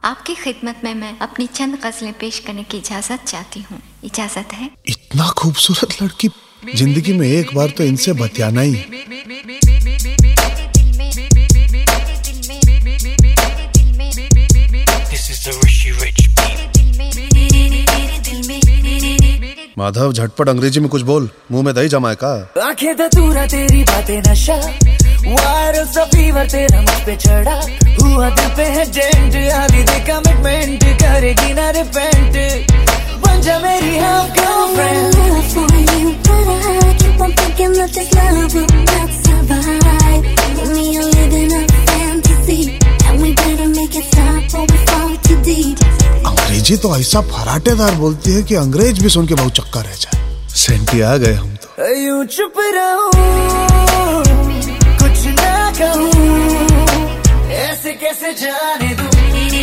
आपकी खिदमत में मैं अपनी चंद गजलें पेश करने की इजाजत चाहती हूँ। इजाजत है? इतना खूबसूरत लड़की जिंदगी में एक बार तो इनसे बतियाना ही। माधव झटपट अंग्रेजी में कुछ बोल, मुंह में दही जमाए का। आंखें धतूरा तेरी बातें नशा, वायरल सा फीवर तेरा मुझ पे चढ़ा, हुआ दिल पे है डेंट, आधी दे कमिटमेंट, करेगी ना रिपेंट, बन जा मेरी हाफ गर्लफ्रेंड। अंग्रेजी तो ऐसा फराटेदार बोलती है कि अंग्रेज भी सुन के बहुत चक्का रह जाए। सेंटी आ गए हम तो। यूं चुप रहूं, कुछ ना कहूं, ऐसे कैसे जाने दूं,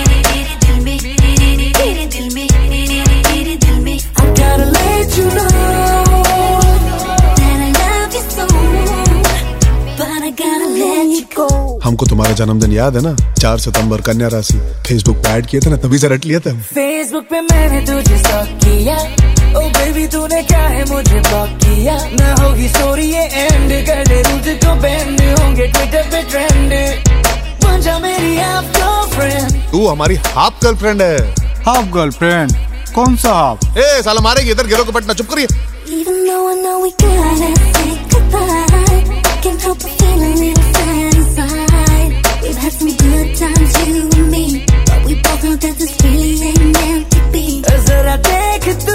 I gotta let you know that I love you so, but I gotta let you go। हमको तुम्हारा जन्मदिन याद है ना? 4 सितंबर, कन्या राशि। फेसबुक पे ऐड किए थे ना, तभी से रट लिए थे हम। फेसबुक पे मैंने तुझे स्टॉक किया, ओ बेबी तूने क्या है मुझे ब्लॉक किया, ना होगी स्टोरी ये एंड, कर दे तुझको बैंड, होंगे ट्विटर पे ट्रेंड, बन जा मेरी हाफ गर्लफ्रेंड। तू हमारी हाफ गर्लफ्रेंड है। Half girlfriend? कौन सा हाफ? ए साला मारेगी, इधर गिरो को पटना, चुप करिए। Even though I know we gotta say goodbye, I can't help but feel a little sad inside. We've had some good times, you and me, but we both know that this really ain't meant to be. जरा देख तू,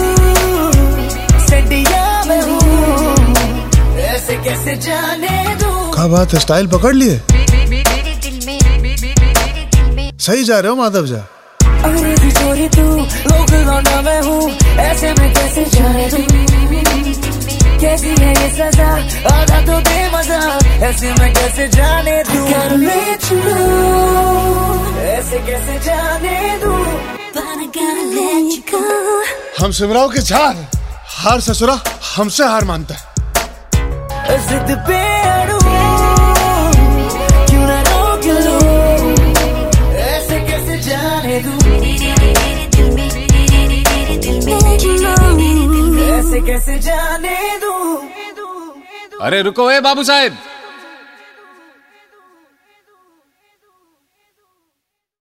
सैडिया में हूँ, ऐसे कैसे जाने दूं। क्या बात है, स्टाइल पकड़ लिए? सही जा रहे हो माधव जा। अंग्रेजी छोरी तू, लोकल लौंडा मैं हूँ, ऐसे में कैसे जाने दूं, कैसी है ये सजा, आधा तो दे मजा, ऐसे में कैसे जाने दूं, I gotta let you know, ऐसे कैसे जाने दूं, But I gotta let you go। हम सिमराओ के चार, हार ससुरा हमसे हार मानता है। जिद पे अड़ूं, क्यों ना रोक लो, ऐसे कैसे जाने दूं, ऐसे कैसे जाने दूं। अरे रुको ए बाबू साहब,